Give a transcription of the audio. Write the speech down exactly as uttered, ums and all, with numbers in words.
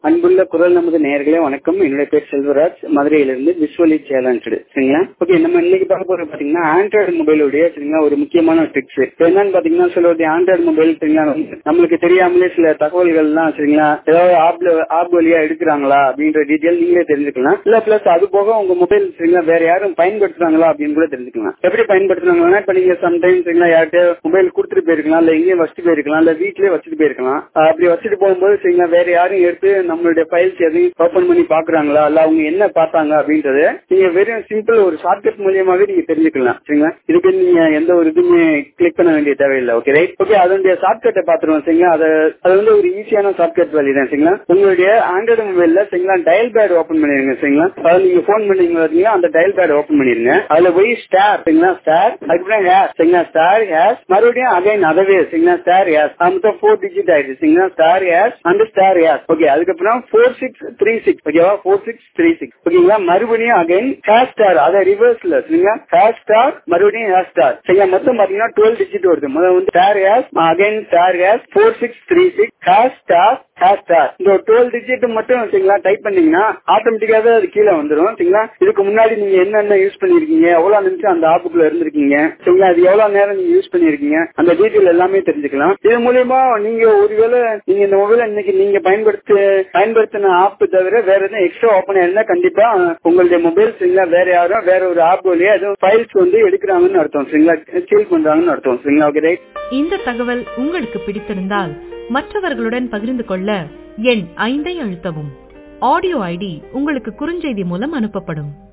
அன்புள்ள குரல் நமது நேயர்களே வணக்கம். என்னுடைய பேர் செல்வராஜ், மதுரையிலிருந்து விஷுவலி சேலஞ்சு. சரிங்களா? ஓகே, நம்ம இன்னைக்கு பார்க்க போறது பாத்தீங்கன்னா ஆண்ட்ராய்டு மொபைலுடைய சரிங்களா ஒரு முக்கியமான ட்ரிக்ஸ். என்னன்னு பாத்தீங்கன்னா சிலருடைய ஆண்ட்ராய்டு மொபைல் சரிங்களா நம்மளுக்கு தெரியாமலே சில தகவல்கள் எல்லாம் சரிங்களா ஏதாவது ஆப்ல ஆப் வழியா எடுக்கிறாங்களா அப்படின்ற டீட்டெயில் நீங்களே தெரிஞ்சுக்கலாம். இல்ல பிளஸ் அது போக உங்க மொபைல் சரிங்களா வேற யாரும் பயன்படுத்துறாங்களா அப்படின்னு கூட தெரிஞ்சுக்கலாம். எப்படி பயன்படுத்துறாங்கன்னா இப்ப நீங்க சம்டைம் சரிங்களா யார்கிட்ட மொபைல் கொடுத்துட்டு போயிருக்கலாம், இல்ல எங்கேயும் வச்சுட்டு போயிருக்கலாம், இல்ல வீட்லயே வச்சுட்டு போயிருக்கலாம். அப்படி வச்சுட்டு போகும்போது சரிங்களா வேற யாரும் எடுத்து நம்மளுடைய ஃபைல்ஸ் எதையும் ஓபன் பண்ணி பாக்குறாங்களா, இல்ல அவங்க என்ன பார்த்தாங்க அப்படின்றது நீங்க வெறும் சிம்பிள் ஒரு ஷார்ட்கட் மூலியமாவே நீங்க தெரிஞ்சுக்கலாம். சரிங்களா? இதுக்கு நீங்க எந்த ஒரு இதுவுமே கிளிக் பண்ண வேண்டிய தேவையில்லை. Okay right. ஓகே, அதனுடைய ஷார்ட்கட்டை பாத்துருவோம். சரிங்களா? அது அது வந்து ஒரு ஈஸியான ஷார்ட்கட் வழி தான். சரிங்களா? உங்களுடைய ஆண்ட்ராய்டு மொபைல்ல சரிங்களா டயல் பேட் ஓபன் பண்ணிருங்க. சரிங்களா? அதாவது நீங்க போன் பண்ணீங்க அந்த டயல் பேட் ஓபன் பண்ணிருங்க. அதுல போய் ஸ்டார் சரிங்களா ஸ்டார் அதுக்கப்புறம் ஹேஷ் சரிங்களா ஸ்டார் ஹேஷ் மறுபடியும் அகைன் அதவே சரிங்களா ஸ்டார் ஹேஷ் மொத்தம் ஃபோர் டிஜிட் ஆயிடுச்சு. சரிங்களா? Star hash and star hash. Okay, அதுக்கப்புறம் ஃபோர் சிக்ஸ் த்ரீ சிக்ஸ் ஓகேவா ஃபோர் சிக்ஸ் த்ரீ சிக்ஸ் ஓகேங்களா? மறுபடியும் அகைன் ஹேஷ் ஸ்டார் அதை ரிவர்ஸ்ல சரிங்களா ஹேஷ் ஸ்டார் மறுபடியும் ஹேஷ் ஸ்டார் சரிங்களா மொத்தம் பாத்தீங்கன்னா டுவெல் டிஜிட் வருது. முதல்ல வந்து star hash again star hash four six three six hash star hash star இந்த டுவெல் டிஜிட் மட்டும் சரிங்களா டைப் பண்ணீங்கன்னா ஆட்டோமேட்டிக்காவே அது கீழே வந்துடும். சரிங்களா? இதுக்கு முன்னாடி நீங்க என்னென்ன யூஸ் பண்ணிருக்கீங்க, எவ்வளவு நிமிஷம் அந்த ஆப்புக்குள்ள இருந்திருக்கீங்க, சரிங்களா அது எவ்வளவு நேரம் நீங்க யூஸ் பண்ணிருக்கீங்க, அந்த டீட்டெயில் எல்லாமே தெரிஞ்சுக்கலாம். இது மூலியமா நீங்க ஒருவேளை நீங்க இந்த மொபைல் இன்னைக்கு நீங்க பயன்படுத்த பயன்படுத்தின ஆப் தவிர வேற எதுவும் எக்ஸ்ட்ரா ஓபன் ஆயிருந்தா கண்டிப்பா உங்களுடைய மொபைல் சரிங்களா வேற யாரும் வேற ஒரு ஆப் வழியா எதுவும் ஃபைல்ஸ் வந்து எடுக்கிறாங்கன்னு அர்த்தம். சரிங்களா? ஸ்டீல் பண்றாங்கன்னு அர்த்தம். சரிங்களா? Okay right. இந்த தகவல் உங்களுக்கு பிடித்திருந்தால் மற்றவர்களுடன் பகிர்ந்து கொள்ள எண் ஐந்தை அழுத்தவும். ஆடியோ ஐடி உங்களுக்கு குறுஞ்செய்தி மூலம் அனுப்பப்படும்.